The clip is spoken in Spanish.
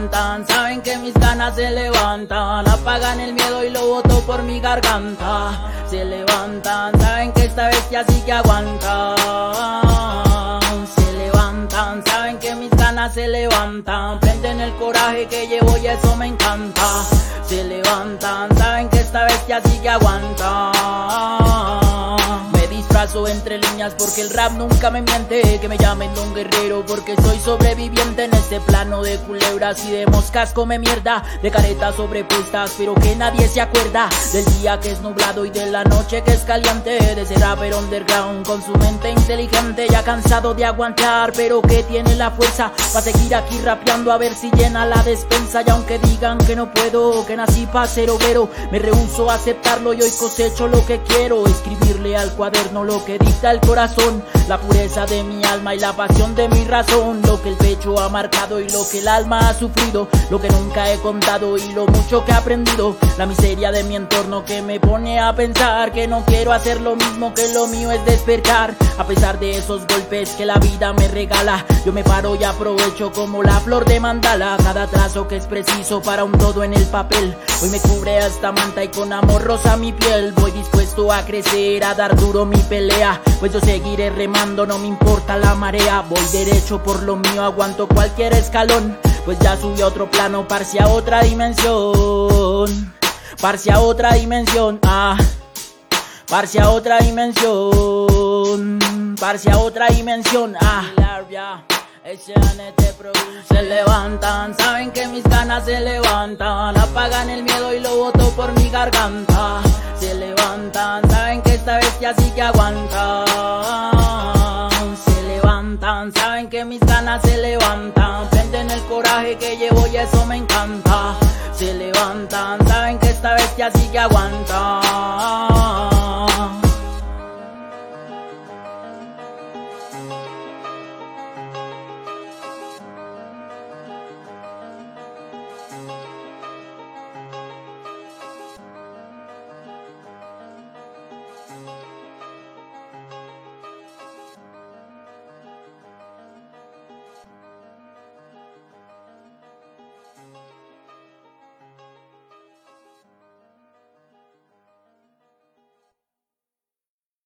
levantan, saben que mis ganas se levantan, apagan el miedo y lo boto por mi garganta. Se levantan, saben que esta bestia sí que aguanta. Se levantan, saben que mis ganas se levantan, prenden el coraje que llevo y eso me encanta. Se levantan, saben que esta bestia sí que aguanta. Me disfrazo entre líneas porque el rap nunca me miente, que me llamen Don Guerrero porque soy sobreviviente en este plano de culebras y de moscas come mierda, de caretas sobrepuestas pero que nadie se acuerda, del día que es nublado y de la noche que es caliente, de ese rapper underground con su mente inteligente, ya cansado de aguantar pero que tiene la fuerza para seguir aquí rapeando a ver si llena la despensa. Y aunque digan que no puedo, que nací pa' ser obrero, me rehúso a aceptarlo y hoy cosecho lo que quiero, escribirle al cuaderno lo que dicta el corazón, la pureza de mi alma y la pasión de mi razón, lo que el pecho ha marcado y lo que el alma ha sufrido, lo que nunca he contado y lo mucho que he aprendido, la miseria de mi entorno que me pone a pensar que no quiero hacer lo mismo, que lo mío es despertar. A pesar de esos golpes que la vida me regala, yo me paro y aprovecho como la flor de mandala, cada trazo que es preciso para un todo en el papel. Hoy me cubre esta manta y con amor rosa mi piel, voy dispuesto a crecer, a dar duro mi pelea, pues yo seguiré remando, no me importa la marea, voy derecho por lo mío, aguanto cualquier escalón, pues ya subí a otro plano, parce a otra dimensión, parce a otra dimensión, parce a otra dimensión, parce a otra dimensión, Se levantan, saben que mis ganas se levantan, apagan el miedo y lo boto por mi garganta. Se levantan, saben que esta bestia sí que aguanta. Se levantan, saben que mis ganas se levantan, prenden el coraje que llevo y eso me encanta. Se levantan, saben que esta bestia sí que aguanta.